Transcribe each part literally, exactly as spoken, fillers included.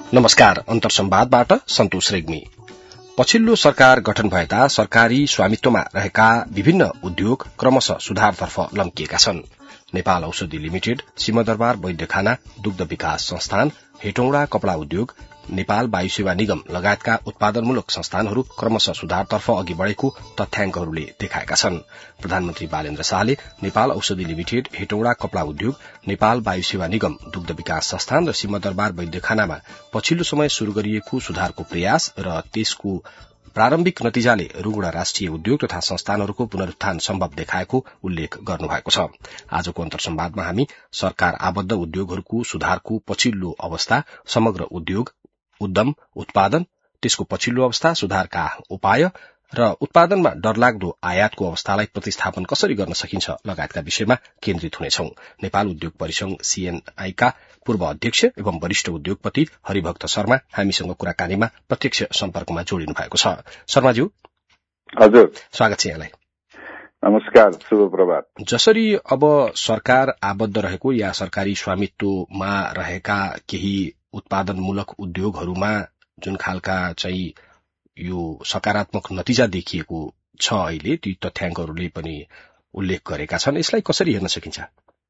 नमस्कार। अन्तरसंवादबाट सन्तोष रेग्मी। पछिल्लो सरकार गठन भएता सरकारी स्वामित्वमा रहेका विभिन्न उद्योग क्रमशः सुधारतर्फ लम्किएका छन्। नेपाल औषधि लिमिटेड, सिंहदरबार वैद्यखाना, दुग्ध विकास संस्थान, हेटौँडा कपड़ा उद्योग, नेपाल वायु सेवा निगम लगायतका उत्पादनमूलक संस्थानहरू क्रमशः सुधारतर्फ अघि बढ़ेको तथ्याङ्कहरूले देखाएका छन्। प्रधानमन्त्री बालेन्द्र शाहले नेपाल औषधि लिमिटेड, हेटौँडा कपड़ा उद्योग, नेपाल वायु सेवा निगम, दुग्ध विकास संस्थान र सिंहदरबार वैद्यखानामा पछिल्लो समय शुरू गरिएको सुधारको प्रयास र त्यसको प्रारम्भिक नतिजाले रुग्ण राष्ट्रिय उद्योग तथा संस्थानहरूको पुनरुत्थान सम्भव देखाएको उल्लेख गर्नुभएको छ। आजको अन्तरसंवादमा हामी सरकार आबद्ध उद्योगहरूको सुधारको पछिल्लो अवस्था, समग्र उद्योग, उद्यम, उत्पादन, त्यसको पछिल्लो अवस्था, सुधारका उपाय र उत्पादनमा डरलाग्दो आयातको अवस्थालाई प्रतिस्थापन कसरी गर्न सकिन्छ लगायतका विषयमा केन्द्रित हुनेछौं। नेपाल उद्योग परिसंघ सीएनआई का पूर्व अध्यक्ष एवं वरिष्ठ उद्योगपति हरिभक्त शर्मा हामीसँग कुराकानीमा प्रत्यक्ष सम्पर्कमा जोडिनु भएको छ। शर्माज्यू, हजुर, स्वागत छ यहाँलाई। नमस्कार, शुभ प्रभात। जसरी अब सरकार आबद्ध रहेको या सरकारी स्वामित्वमा रहेका केही उत्पादनमूलक उद्योगहरूमा जुन खालका चाहिँ यो सकारात्मक नतिजा देखिएको छ, अहिले ती तथ्याङ्कहरूले पनि उल्लेख गरेका छन्। यसलाई कसरी हेर्न सकिन्छ?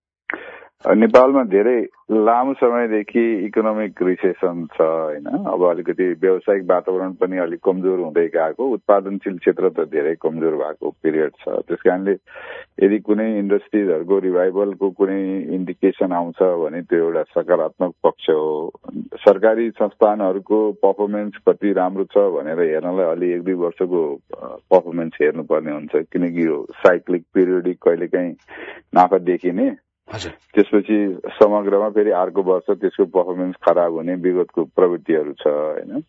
नेपालमा धेरै लामो समयदेखि इकोनोमिक रिसेसन छ हैन। अब अलिकति व्यावसायिक वातावरण पनि अलिक कमजोर हुँदै गएको, उत्पादनशील क्षेत्र त धेरै कमजोर भएको पिरियड छ। त्यसकारणले यदि कुनै इन्डस्ट्रीजहरूको रिभाइभलको कुनै इन्डिकेसन आउँछ भने त्यो एउटा सकारात्मक पक्ष हो। सरकारी संस्थानहरूको पर्फर्मेन्स कति राम्रो छ भनेर हेर्नलाई अलि एक दुई वर्षको पर्फर्मेन्स हेर्नुपर्ने हुन्छ, किनकि यो साइक्लिक पिरियडिक कहिलेकाहीँ नाफा देखिने, त्यसपछि समग्रमा फेरि अर्को वर्ष त्यसको पर्फर्मेन्स खराब हुने विगतको प्रवृत्तिहरू छ हैन।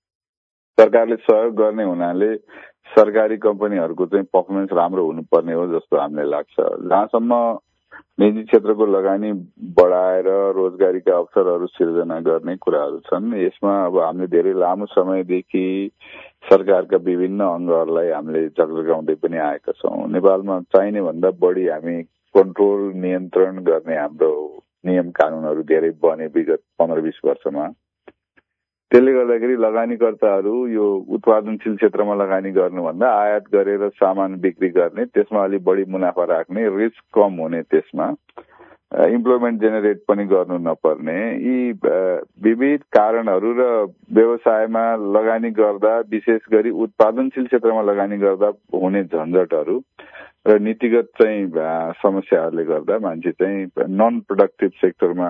सरकारले सहयोग गर्ने हुनाले सरकारी कम्पनीहरूको चाहिँ पर्फर्मेन्स राम्रो हुनुपर्ने हो जस्तो हामीलाई लाग्छ। जहाँसम्म निजी क्षेत्रको लगानी बढाएर रोजगारीका अवसरहरू सिर्जना गर्ने कुराहरू छन्, यसमा अब हामीले धेरै लामो समयदेखि सरकारका विभिन्न अङ्गहरूलाई हामीले जगजगाउँदै पनि आएका छौँ। नेपालमा चाहिने भन्दा बढी हामी कन्ट्रोल नियन्त्रण गर्ने हाम्रो नियम कानूनहरू धेरै बने विगत पन्ध्र बीस वर्षमा। त्यसले गर्दाखेरि लगानीकर्ताहरू यो उत्पादनशील क्षेत्रमा लगानी गर्नुभन्दा आयात गरेर सामान बिक्री गर्ने, त्यसमा अलिक बढी मुनाफा राख्ने, रिस्क कम हुने, त्यसमा इम्प्लोइमेन्ट जेनेरेट पनि गर्नु नपर्ने, यी विविध कारणहरू र व्यवसायमा लगानी गर्दा विशेष गरी उत्पादनशील क्षेत्रमा लगानी गर्दा हुने झन्झटहरू र नीतिगत चाहिँ समस्याहरूले गर्दा मान्छे चाहिँ नन प्रोडक्टिभ सेक्टरमा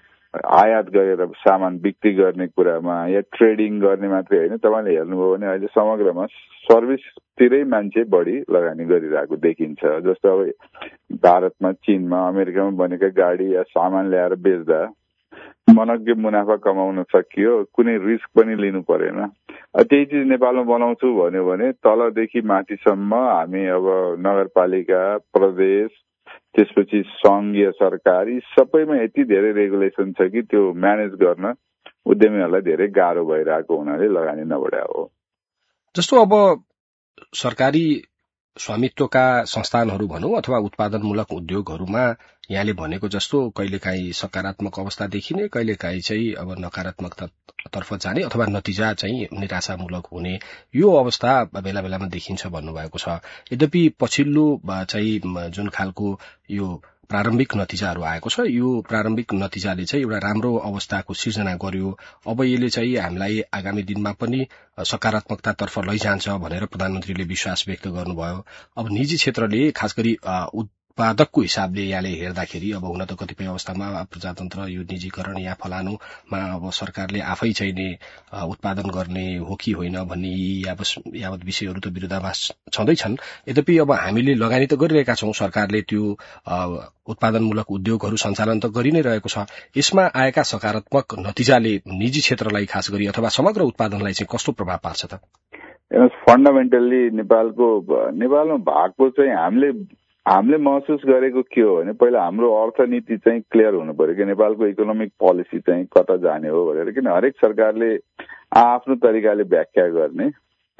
आयात गरेर सामान बिक्री गर्ने कुरामा या ट्रेडिङ गर्ने मात्रै होइन, तपाईँले हेर्नुभयो भने अहिले समग्रमा सर्भिसतिरै मान्छे बढी लगानी गरिरहेको देखिन्छ। जस्तो अब भारतमा, चीनमा, अमेरिकामा बनेका गाडी या सामान ल्याएर बेच्दा मनग्गे मुनाफा कमाउन सकियो, कुनै रिस्क पनि लिनु परेन। त्यही चिज नेपालमा बनाउँछु भन्यो भने तलदेखि माथिसम्म हामी अब नगरपालिका, प्रदेश, त्यसपछि संघीय सरकार, यी सबैमा यति धेरै रेगुलेसन छ कि त्यो म्यानेज गर्न उद्यमीहरूलाई धेरै गाह्रो भइरहेको हुनाले लगानी नबढाए हो। जस्तो अब सरकारी स्वामित्वका संस्थानहरू भनौं अथवा उत्पादनमूलक उद्योगहरूमा यहाँले भनेको जस्तो कहिलेकाहीँ सकारात्मक अवस्था देखिने, कहिलेकाहीँ चाहिँ अब नकारात्मकता तर्फ जाने अथवा नतिजा चाहिँ निराशामूलक हुने, यो अवस्था बेला बेलामा देखिन्छ भन्नुभएको छ। यद्यपि पछिल्लो चाहिँ जुन खालको यो प्रारम्भिक नतिजाहरू आएको छ, यो प्रारम्भिक नतिजाले चाहिँ एउटा राम्रो अवस्थाको सिर्जना गर्यो। अब यसले चाहिँ हामीलाई आगामी दिनमा पनि सकारात्मकतातर्फ लैजान्छ भनेर प्रधानमन्त्रीले विश्वास व्यक्त गर्नुभयो। अब निजी क्षेत्रले खास गरी उत्पादकको हिसाबले यहाँले हेर्दाखेरि अब हुन त कतिपय अवस्थामा प्रजातन्त्र यो निजीकरण या फलानुमा अब सरकारले आफै चाहिँ नि उत्पादन गर्ने हो कि होइन भन्ने यावत विषयहरू त विरोधाभास छँदैछन्। यद्यपि अब हामीले लगानी त गरिरहेका छौं, सरकारले त्यो उत्पादनमूलक उद्योगहरू सञ्चालन त गरि नै रहेको छ। यसमा आएका सकारात्मक नतिजाले निजी क्षेत्रलाई खास गरी अथवा समग्र उत्पादनलाई चाहिँ कस्तो प्रभाव पार्छ त? फन्डामेन्टल्ली नेपालको नेपालमा भएको चाहिँ हामीले हामीले महसुस गरेको के हो भने पहिला हाम्रो अर्थनीति चाहिँ क्लियर हुनु पर्यो कि नेपालको इकोनोमिक पोलिसी चाहिँ कता जाने हो भनेर। किन हरेक सरकारले आफ्नो तरिकाले व्याख्या गर्ने,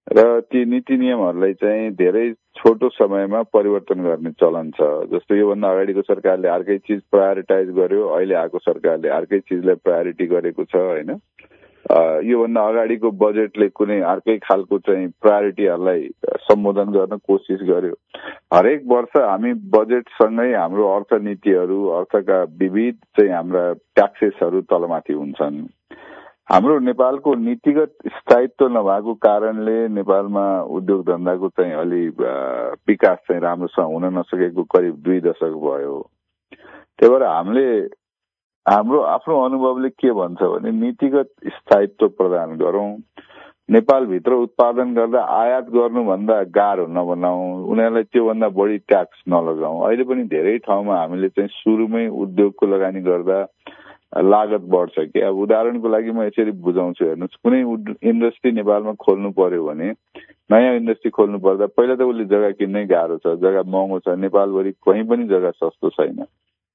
र ती नीति नियमहरूलाई चाहिँ धेरै छोटो समयमा परिवर्तन गर्ने चलन छ। जस्तो योभन्दा अगाडिको सरकारले अर्कै चिज प्रायोरिटाइज गर्यो, अहिले आएको सरकारले अर्कै चिजलाई प्रायोरिटी गरेको छ होइन। योभन्दा अगाडिको बजेटले कुनै अर्कै खालको चाहिँ प्रायोरिटीहरूलाई सम्बोधन गर्न कोसिस गर्यो। हरेक वर्ष हामी बजेटसँगै हाम्रो अर्थनीतिहरू, अर्थका विविध चाहिँ हाम्रा ट्याक्सेसहरू तलमाथि हुन्छन्। हाम्रो नेपालको नीतिगत स्थायित्व नभएको कारणले नेपालमा उद्योग धन्दाको चाहिँ अलि विकास चाहिँ राम्रोसँग हुन नसकेको करिब दुई दशक भयो। त्यही भएर हामीले हाम्रो आफ्नो अनुभवले के भन्छ भने नीतिगत स्थायित्व प्रदान गरौं, नेपालभित्र उत्पादन गर्दा आयात गर्नुभन्दा गाह्रो नबनाऊ, उनीहरूलाई त्योभन्दा बढी ट्याक्स नलगाऊ। अहिले पनि धेरै ठाउँमा हामीले चाहिँ सुरुमै उद्योगको लगानी गर्दा लागत बढ्छ कि। अब उदाहरणको लागि म यसरी बुझाउँछु हेर्नुहोस्, कुनै इन्डस्ट्री नेपालमा खोल्नु पर्यो भने नयाँ इन्डस्ट्री खोल्नु पर्दा पहिला त उसले जग्गा किन्नै गाह्रो छ, जग्गा महँगो छ, नेपालभरि कहीँ पनि जग्गा सस्तो छैन।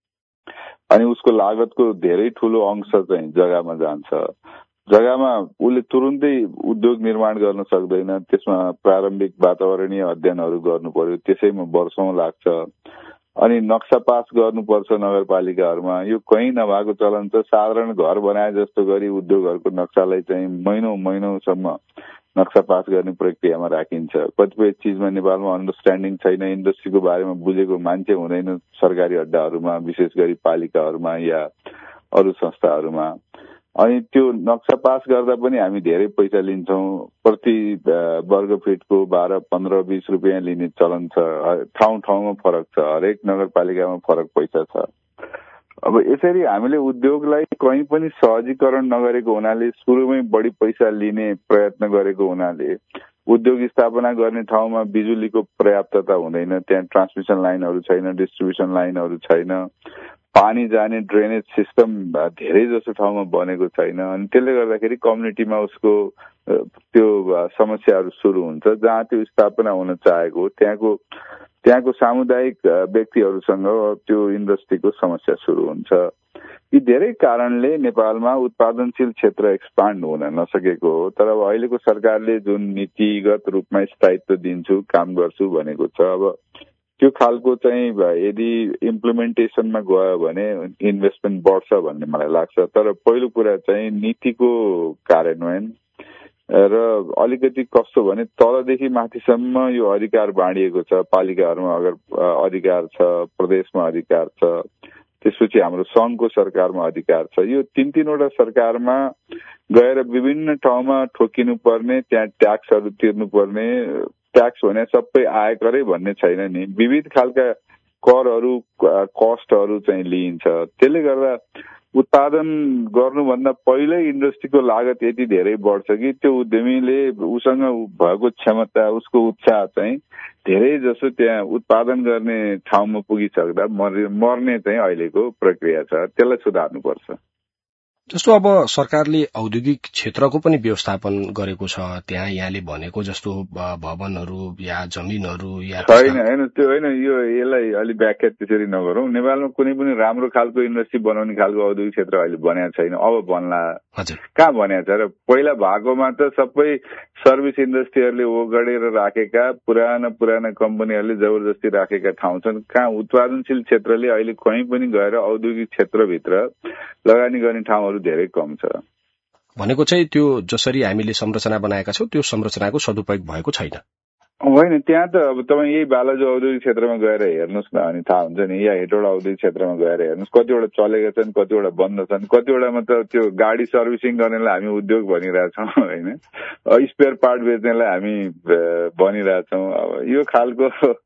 अनि उसको लागतको धेरै ठूलो अंश चाहिँ जग्गामा जान्छ। जग्गामा उसले तुरुन्तै उद्योग निर्माण गर्न सक्दैन, त्यसमा प्रारम्भिक वातावरणीय अध्ययनहरू गर्नु पर्यो, त्यसैमा वर्षौं लाग्छ। अनि नक्सा पास गर्नुपर्छ नगरपालिकाहरूमा, यो कहीँ नभएको चलन छ। साधारण घर बनाए जस्तो गरी उद्योगहरूको नक्सालाई चाहिँ महिनौ महिनौसम्म नक्सा पास गर्ने प्रक्रियामा राखिन्छ। कतिपय चिजमा नेपालमा अन्डरस्ट्यान्डिङ छैन, इन्डस्ट्रीको बारेमा बुझेको मान्छे हुँदैन सरकारी अड्डाहरूमा, विशेष गरी पालिकाहरूमा या अरू संस्थाहरूमा। अनि त्यो नक्सा पास गर्दा पनि हामी धेरै पैसा लिन्छौं। प्रति वर्ग फिटको बाह्र पन्ध्र बीस रुपियाँ लिने चलन छ। ठाउँ ठाउँमा फरक छ, हरेक नगरपालिकामा फरक पैसा छ। अब यसरी हामीले उद्योगलाई कहीँ पनि सहजीकरण नगरेको हुनाले, सुरुमै बढी पैसा लिने प्रयत्न गरेको हुनाले उद्योग स्थापना गर्ने ठाउँमा बिजुलीको पर्याप्तता हुँदैन, त्यहाँ ट्रान्समिसन लाइनहरू छैन, डिस्ट्रिब्युसन लाइनहरू छैन, पानी जाने ड्रेनेज सिस्टम धेरै जसो ठाउँमा बनेको छैन। अनि त्यसले गर्दाखेरि कम्युनिटीमा उसको त्यो समस्याहरू सुरु हुन्छ। जहाँ त्यो स्थापना हुन चाहेको त्यहाँको त्यहाँको सामुदायिक व्यक्तिहरूसँग त्यो इन्डस्ट्रीको समस्या सुरु हुन्छ। यी धेरै कारणले नेपालमा उत्पादनशील क्षेत्र एक्सपान्ड हुन नसकेको हो। तर अब अहिलेको सरकारले जुन नीतिगत रूपमा स्थायित्व दिन्छु, काम गर्छु भनेको छ, अब त्यो खालको चाहिँ यदि इम्प्लिमेन्टेसनमा गयो भने इन्भेस्टमेन्ट बढ्छ भन्ने मलाई लाग्छ। तर पहिलो कुरा चाहिँ नीतिको कार्यान्वयन र अलिकति कस्तो भने तलदेखि माथिसम्म यो अधिकार बाँडिएको छ। पालिकाहरूमा अगर अधिकार छ, प्रदेशमा अधिकार छ, त्यसपछि हाम्रो संघको सरकारमा अधिकार छ। यो तीन तीनवटा सरकारमा गएर विभिन्न ठाउँमा ठोकिनु पर्ने, त्यहाँ ट्याक्सहरू तिर्नु पर्ने। ट्याक्स भने सबै आयकरै भन्ने छैन नि, विविध खालका करहरू कस्टहरू चाहिँ लिइन्छ। त्यसले गर्दा उत्पादन गर्नुभन्दा पहिल्यै इन्डस्ट्रीको लागत यति धेरै बढ्छ कि त्यो उद्यमीले उसँग भएको क्षमता, उसको उत्साह चाहिँ धेरै जसो त्यहाँ उत्पादन गर्ने ठाउँमा पुगिसक्दा मर्ने चाहिँ अहिलेको प्रक्रिया छ। त्यसलाई सुधार्नुपर्छ। जस्तो अब सरकारले औद्योगिक क्षेत्रको पनि व्यवस्थापन गरेको छ, त्यहाँ यहाँले भनेको जस्तो भवनहरू या जमिनहरू या छैन हैन, त्यो होइन। यो यसलाई अलि व्याख्या त्यसरी नगरौं। नेपालमा कुनै पनि राम्रो खालको इन्डस्ट्री बनाउने खालको औद्योगिक क्षेत्र अहिले बनेको छैन। अब बन्ला, कहाँ बनेको छ र? पहिला भएकोमा त सबै सर्भिस इन्डस्ट्रीहरूले ओगडेर राखेका पुराना पुराना कम्पनीहरूले जबरजस्ती राखेका ठाउँ छन्। कहाँ उत्पादनशील क्षेत्रले अहिले कहीँ पनि गएर औद्योगिक क्षेत्रभित्र लगानी गर्ने ठाउँहरू धेरै कम छ। भनेको चाहिँ त्यो जसरी हामीले संरचना बनाएका छौं त्यो संरचनाको सदुपयोग भएको छैन। होइन, त्यहाँ त अब तपाईँ यही बालाजु औद्योगिक क्षेत्रमा गएर हेर्नुहोस् न, अनि थाहा हुन्छ नि। या हेटौडा औद्योगिक क्षेत्रमा गएर हेर्नुहोस्, कतिवटा चलेका छन्, कतिवटा बन्द छन्, कतिवटामा त त्यो गाडी सर्भिसिङ गर्नेलाई हामी उद्योग भनिरहेछौँ होइन, स्पेयर पार्ट बेच्नेलाई हामी भनिरहेछौँ। अब यो खालको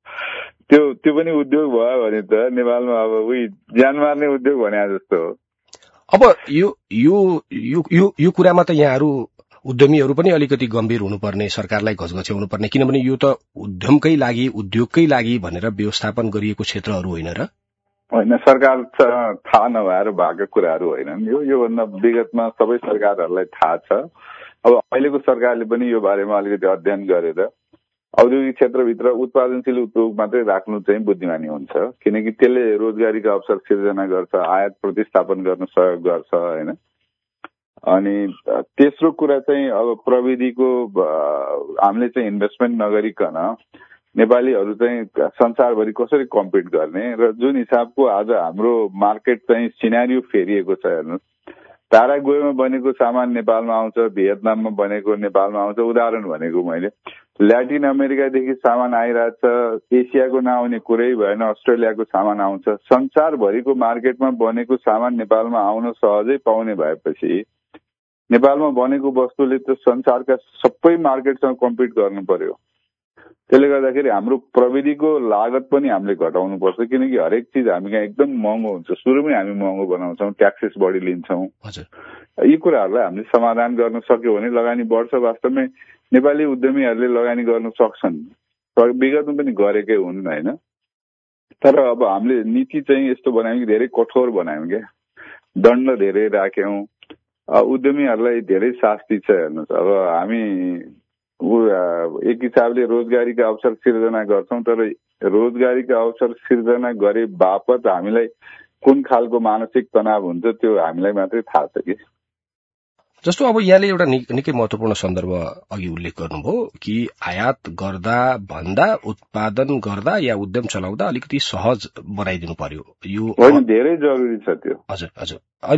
त्यो त्यो पनि उद्योग भयो भने त नेपालमा अब उही ज्यान मार्ने उद्योग भने जस्तो हो। अब यो यो यो यो कुरामा त यहाँहरू उद्यमीहरू पनि अलिकति गम्भीर हुनुपर्ने, सरकारलाई घचघच्याउनु पर्ने, किनभने यो त उद्यमकै लागि, उद्योगकै लागि भनेर व्यवस्थापन गरिएको क्षेत्रहरू होइन र? होइन, सरकार थाहा नभएर भएको कुराहरू होइनन्। यो योभन्दा विगतमा सबै सरकारहरूलाई थाहा छ। अब अहिलेको सरकारले पनि यो बारेमा अलिकति अध्ययन गरेर औद्योगिक क्षेत्रभित्र उत्पादनशील उद्योग मात्रै राख्नु चाहिँ बुद्धिमानी हुन्छ, किनकि त्यसले रोजगारीका अवसर सिर्जना गर्छ, आयात प्रतिस्थापन गर्न सहयोग गर्छ होइन। अनि तेस्रो कुरा चाहिँ अब प्रविधिको हामीले चाहिँ इन्भेस्टमेन्ट नगरिकन नेपालीहरू चाहिँ संसारभरि कसरी कम्पिट गर्ने र जुन हिसाबको आज हाम्रो मार्केट चाहिँ सिनारियो फेरिएको छ हेर्नुहोस्, प्याराग्वेमा बनेको सामान नेपालमा आउँछ, भियतनाममा बनेको नेपालमा आउँछ। उदाहरण भनेको मैले ल्याटिन अमेरिकादेखि सामान आइरहेछ, एसियाको नआउने कुरै भएन, अस्ट्रेलियाको सामान आउँछ। संसारभरिको मार्केटमा बनेको सामान नेपालमा आउन सहजै पाउने भएपछि नेपालमा बनेको वस्तुले त संसारका सबै मार्केटसँग कम्पिट गर्नु पर्यो। त्यसले गर्दाखेरि हाम्रो प्रविधिको लागत पनि हामीले घटाउनु पर्छ, किनकि हरेक चिज हामी कहाँ एकदम महँगो हुन्छ। सुरुमै हामी महँगो बनाउँछौँ, ट्याक्सेस बढी लिन्छौँ। यी कुराहरूलाई हामीले समाधान गर्न सक्यो भने लगानी बढ्छ। वास्तवमै नेपाली उद्यमीहरूले लगानी गर्न सक्छन्, विगतमा पनि गरेकै हुन् होइन। तर अब हामीले नीति चाहिँ यस्तो बनायौँ कि धेरै कठोर बनायौँ क्या, दण्ड धेरै राख्यौँ, उद्यमीहरूलाई धेरै शास्ति छ। हेर्नुहोस्, अब हामी एक हिसाबले रोजगारीका अवसर सिर्जना गर्छौं, तर रोजगारीका अवसर सिर्जना गरे बापत हामीलाई कुन खालको मानसिक तनाव हुन्छ त्यो हामीलाई मात्रै थाहा छ कि। जस्तो अब यहाँले एउटा निकै महत्वपूर्ण सन्दर्भ अघि उल्लेख गर्नुभयो कि आयात गर्दा भन्दा उत्पादन गर्दा या उद्यम चलाउँदा अलिकति सहज बनाइदिनु पर्यो। यो होइन, धेरै जरुरी छ त्यो। हजुर हजुर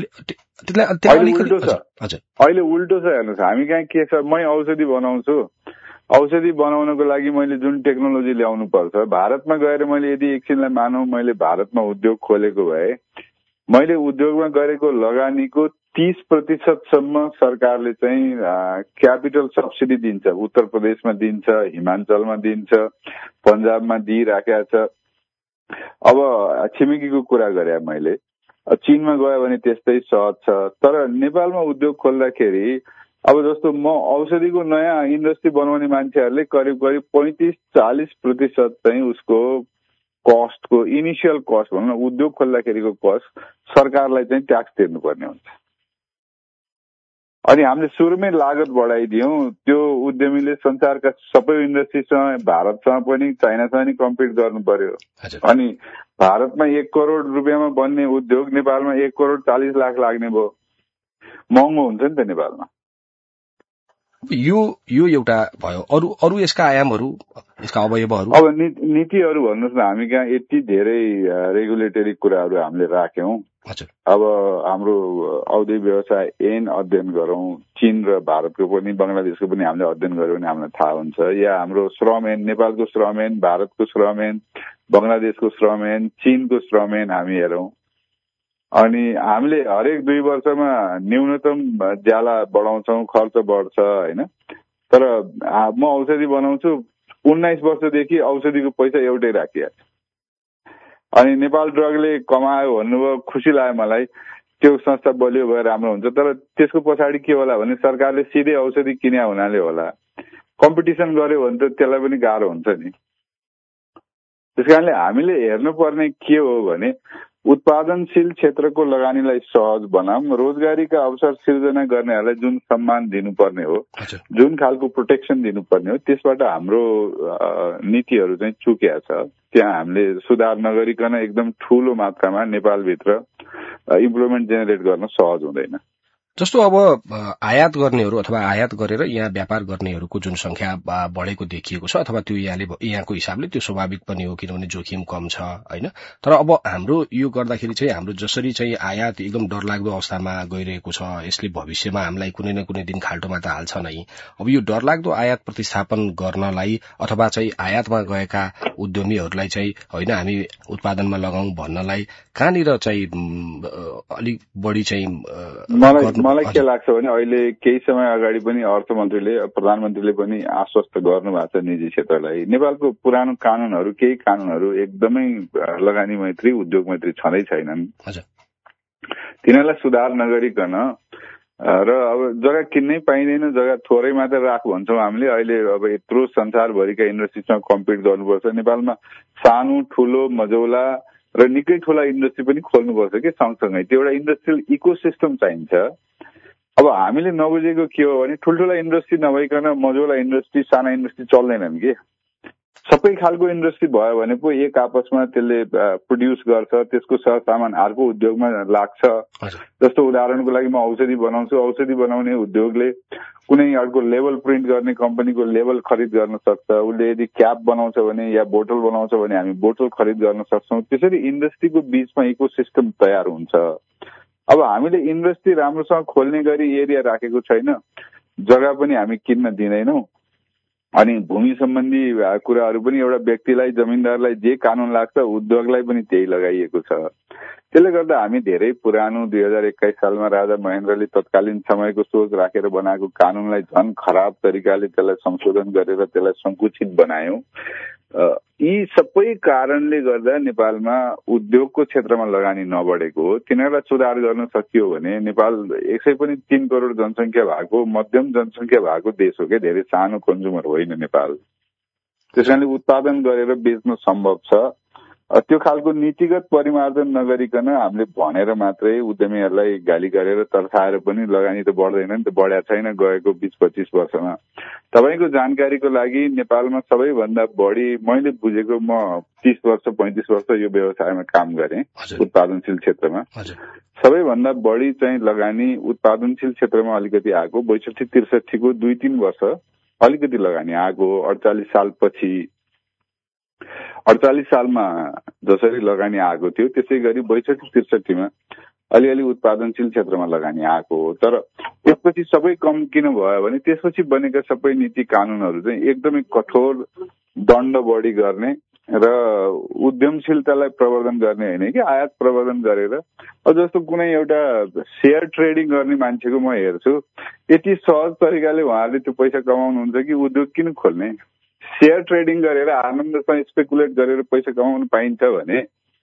अहिले उल्टो छ हेर्नुहोस्, हामी कहाँ के छ, मै औषधि बनाउँछु, औषधि बनाउनको लागि मैले जुन टेक्नोलोजी ल्याउनु पर्छ, भारतमा गएर मैले यदि एकछिनलाई मानौँ मैले भारतमा उद्योग खोलेको भए मैले उद्योगमा गरेको लगानीको तीस प्रतिशतसम्म सरकारले चाहिँ क्यापिटल सब्सिडी दिन्छ। उत्तर प्रदेशमा दिन्छ, हिमाचलमा दिन्छ, पन्जाबमा दिइराखेका छ। अब छिमेकीको कुरा गरे मैले, चीनमा गयो भने त्यस्तै सहज छ। तर नेपालमा उद्योग खोल्दाखेरि अब जस्तो म औषधिको नयाँ इन्डस्ट्री बनाउने मान्छेहरूले करिब करिब पैंतिस चालीस प्रतिशत चाहिँ उसको कस्टको इनिसियल कस्ट भनौँ न, उद्योग खोल्दाखेरिको कस्ट सरकारलाई चाहिँ ट्याक्स तिर्नुपर्ने हुन्छ। अनि हामीले सुरुमै लागत बढाइदियौँ, त्यो उद्यमीले संसारका सबै इन्डस्ट्रीसँग, भारतसँग पनि चाइनासँग नि कम्पिट गर्नु पर्यो। अनि भारतमा एक करोड रुपियाँमा बन्ने उद्योग नेपालमा एक करोड चालिस लाख लाग्ने भयो, महँगो हुन्छ नि त नेपालमा। यो यो एउटा भयो। अरू अरू यसका आयामहरू, यसका अवयवहरू, अब नीतिहरू भन्नुहोस् न, हामी कहाँ यति धेरै रेगुलेटरी कुराहरू हामीले राख्यौं। अब हाम्रो औद्योगिक व्यवसाय ऐन अध्ययन गरौं, चीन र भारतको पनि बंगलादेशको पनि हामीले अध्ययन गर्यौं भने हामीलाई थाहा हुन्छ। या हाम्रो श्रम ऐन, नेपालको श्रम ऐन, भारतको श्रम ऐन, बंगलादेशको श्रम ऐन, चीनको श्रम ऐन हामी हेरौं। अनि हामीले हरेक दुई वर्षमा न्यूनतम ज्याला बढाउँछौं, खर्च बढ्छ होइन। तर म औषधि बनाउँछु, उन्नाइस वर्षदेखि औषधिको पैसा एउटै राखिया छ। अनि नेपाल ड्रगले कमायो भन्नुभयो, खुसी लाग्यो मलाई, त्यो संस्था बलियो भए राम्रो हुन्छ। तर त्यसको पछाडि के होला भने सरकारले सिधै औषधि किन्या हुनाले होला, कम्पिटिसन गर्यो भने त त्यसलाई पनि गाह्रो हुन्छ नि। त्यसकारणले हामीले हेर्नुपर्ने के हो भने उत्पादनशील क्षेत्रको लगानीलाई सहज बनाऊँ, रोजगारीका अवसर सिर्जना गर्नेहरूलाई जुन सम्मान दिनुपर्ने हो, जुन खालको प्रोटेक्सन दिनुपर्ने हो, त्यसबाट हाम्रो नीतिहरू चाहिँ चुकेका छ। त्यहाँ हामीले सुधार नगरिकन एकदम ठूलो मात्रामा नेपालभित्र इम्प्लोइमेन्ट जेनेरेट गर्न सहज हुँदैन। जस्तो अब आयात गर्नेहरू अथवा आयात गरेर यहाँ व्यापार गर्नेहरूको जुन संख्या बढेको देखिएको छ, अथवा त्यो यहाँले यहाँको हिसाबले त्यो स्वाभाविक पनि हो किनभने जोखिम कम छ हैन। तर अब हाम्रो यो गर्दाखेरि चाहिँ हाम्रो जसरी चाहिँ आयात एकदम डरलाग्दो अवस्थामा गइरहेको छ, यसले भविष्यमा हामीलाई कुनै न कुनै दिन खाल्टोमा त हाल्छ नै। अब यो डरलाग्दो आयात प्रतिस्थापन गर्नलाई अथवा चाहिँ आयातमा गएका उद्यमीहरूलाई चाहिँ होइन हामी उत्पादनमा लगाउँ भन्नलाई कहाँनिर चाहिँ अलिक बढी चाहिँ मलाई के लाग्छ भने अहिले केही समय अगाडि पनि अर्थमन्त्रीले, प्रधानमन्त्रीले पनि आश्वस्त गर्नु भएको छ निजी क्षेत्रलाई। नेपालको पुरानो कानूनहरू, केही कानूनहरू एकदमै लगानी मैत्री, उद्योग मैत्री छँदै छैनन्। तिनीहरूलाई सुधार नगरिकन र अब जग्गा किन्नै पाइँदैन, जग्गा थोरै मात्र राख भन्छौँ हामीले। अहिले अब यत्रो संसारभरिका इन्डस्ट्रीसँग कम्पिट गर्नुपर्छ। नेपालमा सानो ठूलो मझौला र निकै ठूला इन्डस्ट्री पनि खोल्नुपर्छ कि सँगसँगै। त्यो एउटा इन्डस्ट्रियल इकोसिस्टम चाहिन्छ। अब हामीले नबुझेको के हो भने ठुल्ठुला इन्डस्ट्री नभइकन मझौला इन्डस्ट्री, साना इन्डस्ट्री चल्दैनन् कि। सबै खालको इन्डस्ट्री भयो भने पो एक आपसमा त्यसले प्रोड्युस गर्छ, त्यसको सरसामान अर्को उद्योगमा लाग्छ। जस्तो उदाहरणको लागि म औषधि बनाउँछु, औषधि बनाउने उद्योगले कुनै अर्को लेबल प्रिन्ट गर्ने कम्पनीको लेबल खरिद गर्न सक्छ। उसले यदि क्याप बनाउँछ भने या बोतल बनाउँछ भने हामी बोतल खरिद गर्न सक्छौँ। त्यसरी इन्डस्ट्रीको बीचमा इकोसिस्टम तयार हुन्छ। अब हामीले इन्डस्ट्री राम्रोसँग खोल्ने गरी एरिया राखेको छैन, जग्गा पनि हामी किन्न दिँदैनौँ, अनि भूमि सम्बन्धी कुराहरू पनि एउटा व्यक्तिलाई, जमिनदारलाई जे कानून लाग्छ उद्योगलाई पनि त्यही लगाइएको छ। त्यसले गर्दा हामी धेरै पुरानो दुई हजार एक्काइस सालमा राजा महेन्द्रले तत्कालीन समयको सोच राखेर बनाएको कानूनलाई झन खराब तरिकाले त्यसलाई संशोधन गरेर त्यसलाई संकुचित बनायौं। यी सबै कारणले गर्दा नेपालमा उद्योगको क्षेत्रमा लगानी नबढेको हो। तिनीहरूलाई सुधार गर्न सकियो भने नेपाल एक सय पनि तीन करोड जनसङ्ख्या भएको मध्यम जनसङ्ख्या भएको देश हो क्या, धेरै सानो कन्ज्युमर होइन नेपाल। त्यसकारणले उत्पादन गरेर बेच्न सम्भव छ। त्यो खालको नीतिगत परिमार्जन नगरिकन हामीले भनेर मात्रै उद्यमीहरूलाई गाली गरेर तर्साएर पनि लगानी त बढ्दैन नि त, बढ्या छैन गएको बीस पच्चीस वर्षमा। तपाईँको जानकारीको लागि नेपालमा सबैभन्दा बढी मैले बुझेको, म तीस वर्ष पैंतिस वर्ष यो व्यवसायमा काम गरेँ उत्पादनशील क्षेत्रमा, सबैभन्दा बढी चाहिँ लगानी उत्पादनशील क्षेत्रमा अलिकति आएको बैसठी त्रिसठीको दुई तीन वर्ष अलिकति लगानी आएको। अडचालिस सालपछि अडचालिस सालमा जसरी लगानी आएको थियो त्यसै गरी बैसठी त्रिसठीमा अलिअलि उत्पादनशील क्षेत्रमा लगानी आएको हो। तर त्यसपछि सबै कम किन भयो भने त्यसपछि बनेका सबै नीति कानूनहरू चाहिँ एकदमै कठोर दण्ड बढी गर्ने र उद्यमशीलतालाई प्रवर्धन गर्ने होइन कि आयात प्रवर्धन गरेर। जस्तो कुनै एउटा सेयर ट्रेडिङ गर्ने मान्छेको म हेर्छु, यति सहज तरिकाले उहाँहरूले त्यो पैसा कमाउनुहुन्छ कि उद्योग किन खोल्ने। सेयर ट्रेडिङ गरेर आनन्दसँग स्पेकुलेट गरेर पैसा कमाउन पाइन्छ भने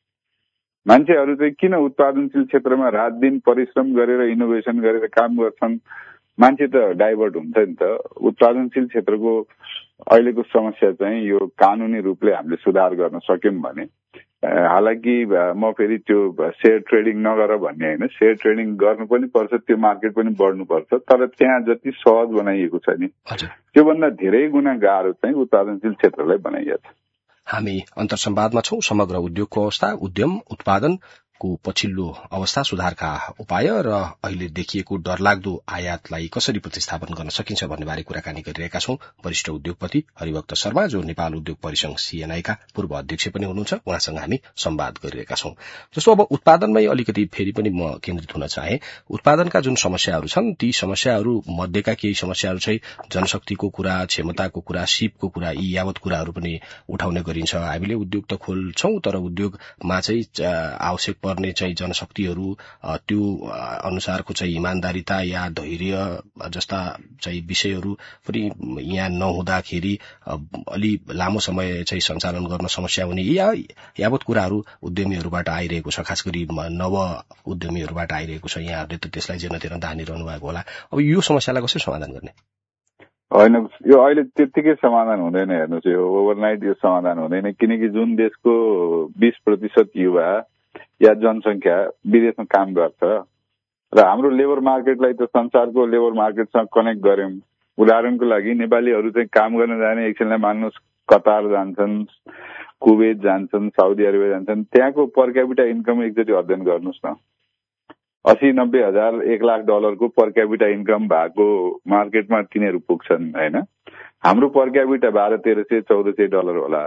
मान्छेहरू चाहिँ किन उत्पादनशील क्षेत्रमा रात दिन परिश्रम गरेर इनोभेसन गरेर काम गर्छन्। मान्छे त डाइभर्ट हुन्छ नि त। उत्पादनशील क्षेत्रको अहिलेको समस्या चाहिँ यो कानूनी रूपले हामीले सुधार गर्न सक्यौं भने, हालाकि म फेरि त्यो सेयर ट्रेडिङ नगर भन्ने होइन, सेयर ट्रेडिङ गर्नु पनि पर्छ, त्यो मार्केट पनि बढ्नुपर्छ, तर त्यहाँ जति सहज बनाइएको छ नि त्योभन्दा धेरै गुणा गाह्रो चाहिँ उत्पादनशील क्षेत्रलाई बनाइएको छ। हामी अन्तर्संवादमा छौं। समग्र उद्योगको अवस्था, उद्यम उत्पादनको पछिल्लो अवस्था, सुधारका उपाय र अहिले देखिएको डरलाग्दो आयातलाई कसरी प्रतिस्थापन गर्न सकिन्छ भन्ने बारे कुराकानी गरिरहेका छौं। वरिष्ठ उद्योगपति हरिभक्त शर्मा, जो नेपाल उद्योग परिसंघ सीएनआईका पूर्व अध्यक्ष पनि हुनुहुन्छ, उहाँसँग हामी संवाद गरिरहेका छौं। जस्तो अब उत्पादनमै अलिकति फेरि पनि म केन्द्रित हुन चाहे। उत्पादनका जुन समस्याहरू छन् ती समस्याहरू मध्येका केही समस्याहरू चाहिँ जनशक्तिको कुरा, क्षमताको कुरा, सिपको कुरा, यी यावत कुराहरू पनि उठाउने गरिन्छ। हामीले उद्योग त खोल्छौं, तर उद्योगमा चाहिँ आवश्यक पर्ने चाहिँ जनशक्तिहरू, त्यो अनुसारको चाहिँ इमानदारीता या धैर्य जस्ता चाहिँ विषयहरू पनि यहाँ नहुँदाखेरि अलि लामो समय चाहिँ सञ्चालन गर्न समस्या हुने, या यावत कुराहरू उद्यमीहरूबाट आइरहेको छ, खास गरी नव उद्यमीहरूबाट आइरहेको छ। यहाँहरूले त त्यसलाई जेनतेन धानिरहनु भएको होला। अब यो समस्यालाई कसरी समाधान गर्ने? होइन, यो अहिले त्यत्तिकै समाधान हुँदैन। हेर्नुहोस्, यो ओभरनाइट यो समाधान हुँदैन, किनकि जुन देशको बीस प्रतिशत युवा या जनसङ्ख्या विदेशमा काम गर्छ र हाम्रो लेबर मार्केटलाई त संसारको लेबर मार्केटसँग कनेक्ट गर्यौं। उदाहरणको लागि नेपालीहरू चाहिँ काम गर्न जाने एकछिनलाई मान्नुहोस् कतार जान्छन्, कुवेत जान्छन्, साउदी अरेबिया जान्छन्, त्यहाँको पर क्यापिटा इन्कम एकचोटि अध्ययन गर्नुहोस् न। अस्सी नब्बे हजार एक लाख डलरको पर क्यापिटा इन्कम भएको मार्केटमा तिनीहरू पुग्छन् होइन। हाम्रो पर क्यापिटा बाह्र तेह्र सय चौध सय डलर होला।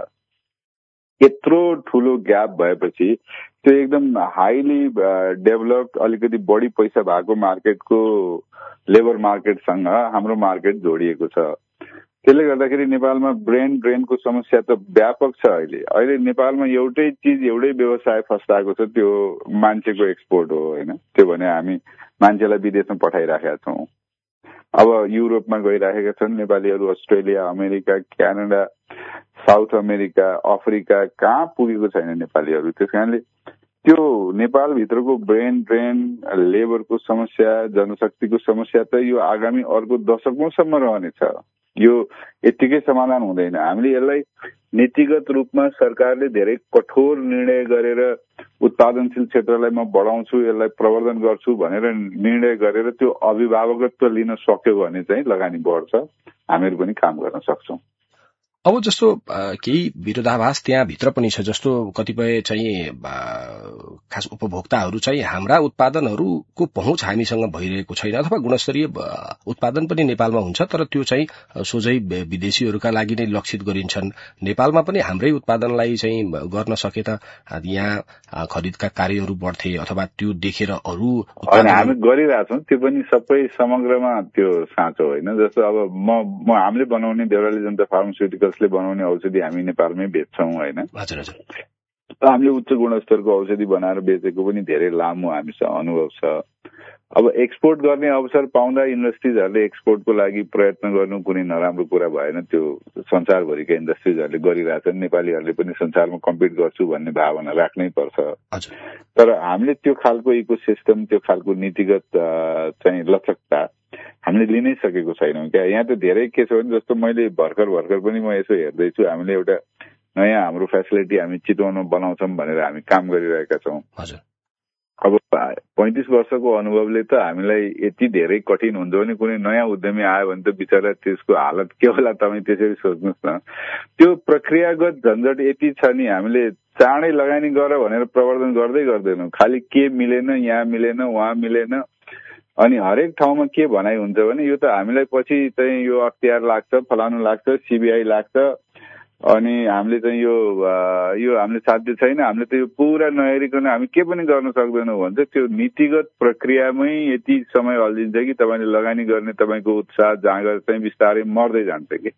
यत्रो ठूलो ग्याप भएपछि त्यो एकदम हाइली डेभलप्ड अलिकति बढी पैसा भएको मार्केटको लेबर मार्केटसँग हाम्रो मार्केट जोडिएको छ। त्यसले गर्दाखेरि नेपालमा ब्रेन ड्रेनको समस्या त व्यापक छ। अहिले अहिले नेपालमा एउटै चिज, एउटै व्यवसाय फस्टाएको छ, त्यो मान्छेको एक्सपोर्ट हो होइन। त्यो भने हामी मान्छेलाई विदेशमा पठाइराखेका छौँ। अब युरोपमा गइराखेका छन् नेपालीहरू, Australia, America, Canada, South America, Africa, कहाँ पुगेको छैन नेपालीहरू। त्यस कारणले त्यो नेपालभित्रको ब्रेन ड्रेन, लेबरको समस्या, जनशक्तिको समस्या त यो आगामी अर्को दशकौंसम्म रहनेछ। यो यत्तिकै समाधान हुँदैन। हामीले यसलाई नीतिगत रूपमा सरकारले धेरै कठोर निर्णय गरेर उत्पादनशील क्षेत्रलाई म बढाउँछु, यसलाई प्रवर्धन गर्छु भनेर निर्णय गरेर त्यो अभिभावकत्व लिन सक्यो भने चाहिँ लगानी बढ्छ, हामीहरू पनि काम गर्न सक्छौं। अब जस्तो केही विरोधाभास त्यहाँभित्र पनि छ, जस्तो कतिपय चाहिँ खास उपभोक्ताहरू चाहिँ हाम्रा उत्पादनहरूको पहुँच हामीसँग भइरहेको छैन, अथवा गुणस्तरीय उत्पादन पनि नेपालमा हुन्छ तर त्यो चाहिँ सोझै विदेशीहरूका लागि नै लक्षित गरिन्छन्। नेपालमा पनि हाम्रै उत्पादनलाई चाहिँ गर्न सके त यहाँ खरिदका कार्यहरू बढ्थे, अथवा त्यो देखेर अरू हामी गरिरहेछौँ। त्यो पनि सबै समग्रमा त्यो साँचो होइन। जस्तो अब म हामीले बनाउने देउराली जनता फार्मास्युटिकल्सले बनाउने औषधि हामी नेपालमै बेच्छौँ होइन। हजुर हजुर। हामीले उच्च गुणस्तरको औषधि बनाएर बेचेको पनि धेरै लामो हामीसँग अनुभव छ। अब एक्सपोर्ट गर्ने अवसर पाउँदा इन्डस्ट्रिजहरूले एक्सपोर्टको लागि प्रयत्न गर्नु कुनै नराम्रो कुरा भएन। त्यो संसारभरिका इन्डस्ट्रिजहरूले गरिरहेछन्। नेपालीहरूले पनि संसारमा कम्पिट गर्छु भन्ने भावना राख्नै पर्छ। तर हामीले त्यो खालको इकोसिस्टम, त्यो खालको नीतिगत चाहिँ लचकता हामीले लिनै सकेको छैनौँ क्या। यहाँ त धेरै के छ भने, जस्तो मैले भर्खर भर्खर पनि म यसो हेर्दैछु, हामीले एउटा नयाँ हाम्रो फेसिलिटी हामी चितवनमा बनाउँछौँ भनेर हामी काम गरिरहेका छौँ। अब पैंतिस वर्षको अनुभवले त हामीलाई यति धेरै कठिन हुन्छ भने कुनै नयाँ उद्यमी आयो भने त बिचरा त्यसको हालत के होला, तपाईँ त्यसरी सोच्नुहोस् न। त्यो प्रक्रियागत झन्झट यति छ नि, हामीले चाँडै लगानी गर भनेर प्रवर्धन गर्दै गर्दैनौँ। खालि के मिलेन, यहाँ मिलेन, उहाँ मिलेन, अनि हरेक ठाउँमा के भनाइ हुन्छ भने यो त हामीलाई पछि चाहिँ यो अख्तियार लाग्छ, फलानु लाग्छ, सीबीआई लाग्छ, अनि हामीले चाहिँ यो यो हामीले साध्य छैन, हामीले त यो पुरा नहेरिकन हामी के पनि गर्न सक्दैनौँ भन्छ। त्यो नीतिगत प्रक्रियामै यति समय हल्दिन्छ कि तपाईँले लगानी गर्ने तपाईँको उत्साह जाँगर चाहिँ बिस्तारै मर्दै जान्छ कि।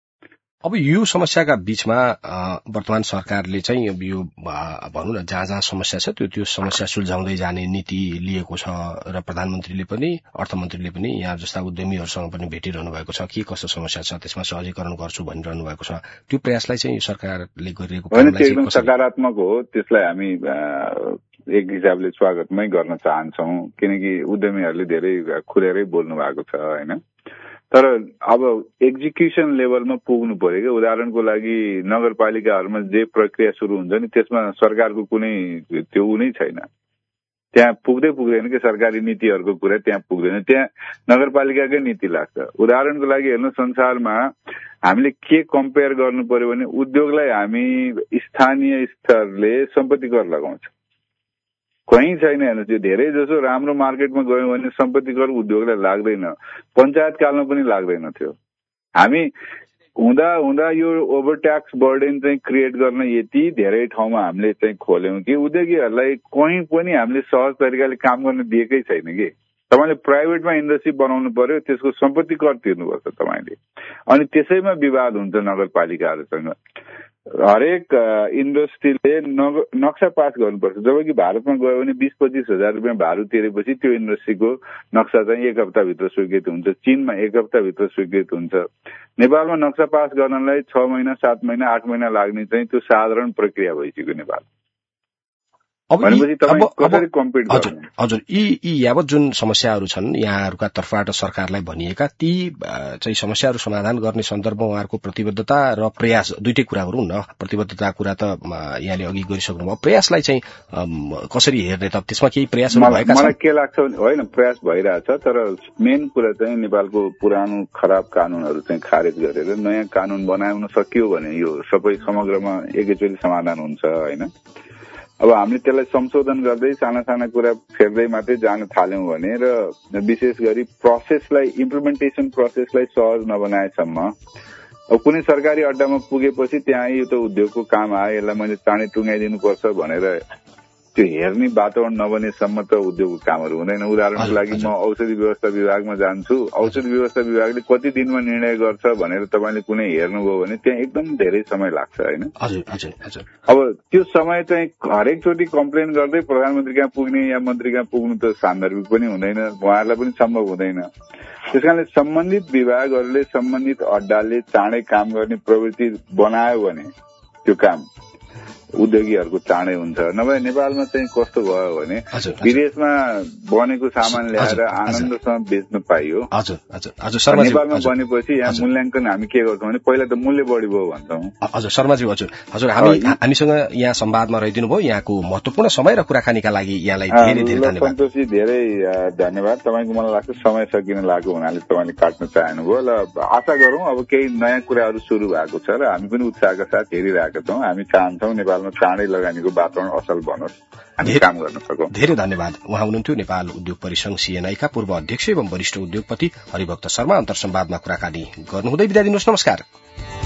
अब यो समस्याका बीचमा वर्तमान सरकारले चाहिँ यो भनौँ न जहाँ जहाँ समस्या छ त्यो त्यो समस्या सुल्झाउँदै जाने नीति लिएको छ, र प्रधानमन्त्रीले पनि अर्थमन्त्रीले पनि यहाँ जस्ता उद्यमीहरूसँग पनि भेटिरहनु भएको छ। के कस्तो समस्या छ त्यसमा सहजीकरण गर्छु भनिरहनु भएको छ। त्यो प्रयासलाई चाहिँ सरकारले गरिरहेको एकदम सकारात्मक हो। त्यसलाई हामी एक हिसाबले स्वागतमै गर्न चाहन्छौँ, किनकि उद्यमीहरूले धेरै खुलेरै बोल्नु भएको छ होइन। तर अब एक्जिक्युसन लेभलमा पुग्नु पर्यो क्या। उदाहरणको लागि नगरपालिकाहरूमा जे प्रक्रिया सुरु हुन्छ नि त्यसमा सरकारको कुनै त्यो नै छैन। त्यहाँ पुग्दै पुग्दैन कि सरकारी नीतिहरूको कुरा त्यहाँ पुग्दैन, त्यहाँ नगरपालिकाकै नीति लाग्छ। उदाहरणको लागि हेर्नु, संसारमा हामीले के कम्पेयर गर्नु पर्यो भने उद्योगलाई हामी स्थानीय स्तरले सम्पत्ति कर लगाउँछ, कहीँ छैन हेर्नु। त्यो धेरै जसो राम्रो मार्केटमा गयौँ भने सम्पत्ति कर उद्योगलाई लाग्दैन, पञ्चायत कालमा पनि लाग्दैन थियो। हामी हुँदा हुँदा यो ओभर ट्याक्स बर्डन चाहिँ क्रिएट गर्न यति धेरै ठाउँमा हामीले चाहिँ खोल्यौँ कि उद्योगीहरूलाई कहीँ पनि हामीले सहज तरिकाले काम गर्न दिएकै छैन कि। तपाईँले प्राइभेटमा इन्डस्ट्री बनाउनु पर्यो, त्यसको सम्पत्ति कर तिर्नुपर्छ तपाईँले, अनि त्यसैमा विवाद हुन्छ नगरपालिकाहरूसँग। हरेक इन्डस्ट्रीले नक्सा पास गर्नुपर्छ। जबकि भारतमा गयो भने बीस पच्चीस हजार रुपियाँ भाडा तिरेपछि त्यो इन्डस्ट्रीको नक्सा चाहिँ एक हप्ताभित्र स्वीकृत हुन्छ। चीनमा एक हप्ताभित्र स्वीकृत हुन्छ। नेपालमा नक्सा पास गर्नलाई छ महिना सात महिना आठ महिना लाग्ने चाहिँ त्यो साधारण प्रक्रिया भइसक्यो नेपाल। भनेपछि तपाईँ कसरी कम्पिट गर्नु? हजुर, यी यी यावत जुन समस्याहरू छन् यहाँहरूका तर्फबाट सरकारलाई भनिएका, ती चाहिँ समस्याहरू समाधान गर्ने सन्दर्भमा उहाँहरूको प्रतिबद्धता र प्रयास दुईटै कुराहरू हुन् न। प्रतिबद्धता कुरा त यहाँले अघि गरिसक्नुभयो, प्रयासलाई चाहिँ कसरी हेर्ने त? त्यसमा केही प्रयासहरू भएका छन्? मलाई के लाग्छ भने होइन, प्रयास भइरहेछ, तर मेन कुरा चाहिँ नेपालको पुरानो खराब कानूनहरू चाहिँ खारेज गरेर नयाँ कानून बनाउन सकियो भने यो सबै समग्रमा एकैचोटि समाधान हुन्छ होइन। अब हामीले त्यसलाई संशोधन गर्दै साना साना कुरा फेर्दै मात्रै जान थाल्यौं भने र विशेष गरी प्रोसेसलाई इम्प्लिमेन्टेसन प्रोसेसलाई सहज नबनाएसम्म अब कुनै सरकारी अड्डामा पुगेपछि त्यहाँ यो त उद्योगको काम आयो, यसलाई मैले चाँडै टुङ्गाइदिनुपर्छ भनेर त्यो हेर्ने वातावरण नबनेसम्म त उद्योगको कामहरू हुँदैन। उदाहरणको लागि म औषधि व्यवस्था विभागमा जान्छु, औषधि व्यवस्था विभागले कति दिनमा निर्णय गर्छ भनेर तपाईँले कुनै हेर्नुभयो भने त्यहाँ एकदम धेरै समय लाग्छ होइन। अब त्यो समय चाहिँ हरेकचोटि कम्प्लेन गर्दै प्रधानमन्त्री कहाँ पुग्ने या मन्त्री कहाँ पुग्नु त सान्दर्भिक पनि हुँदैन, उहाँहरूलाई पनि सम्भव हुँदैन। त्यसकारणले सम्बन्धित विभागहरूले सम्बन्धित अड्डाले चाँडै काम गर्ने प्रवृत्ति बनायो भने त्यो काम उद्योगीहरूको चाँडै हुन्छ। नभए नेपालमा चाहिँ कस्तो भयो भने विदेशमा बनेको सामान ल्याएर आनन्दसँग बेच्नु पाइयो। नेपालमा बनेपछि यहाँ मूल्याङ्कन हामी के गर्छौँ भने पहिला त मूल्य बढी भयो भन्छौँ। हजुर शर्माजी, हजुर हजुर हामी हामीसँग यहाँ संवादमा रहिदिनु भयो। यहाँको महत्वपूर्ण समय र कुराकानीका लागि यहाँलाई धेरै धेरै धन्यवाद। सन्तोषजी धेरै धन्यवाद। तपाईँको मलाई लाग्छ समय सकिन लागेको हुनाले तपाईँले काट्न चाहनुभयो ल। आशा गरौँ अब केही नयाँ कुराहरू सुरु भएको छ र हामी पनि उत्साहका साथ हेरिरहेका छौँ। हामी चाहन्छौँ नेपालमा चाँडै लगानीको वातावरण असल बनोस्, हामी काम गर्न सकौँ। धेरै धन्यवाद। उहाँ हुनुहुन्थ्यो नेपाल उद्योग परिसंघ सीएनआईका पूर्व अध्यक्ष एवं वरिष्ठ उद्योगपति हरिभक्त शर्मा। अन्तर्संवादमा कुराकानी गर्नुहुँदै बिदा दिनुहोस्। नमस्कार।